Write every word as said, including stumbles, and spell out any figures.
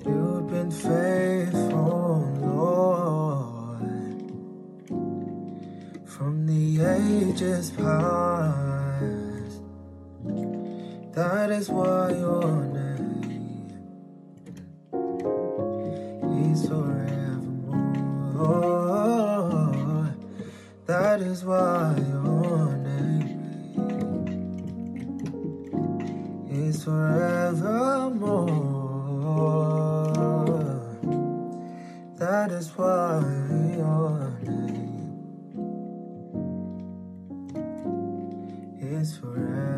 You've been faithful, Lord, from the ages past. That is why your name is forevermore. That is why your name is forevermore. That is why your name is forever.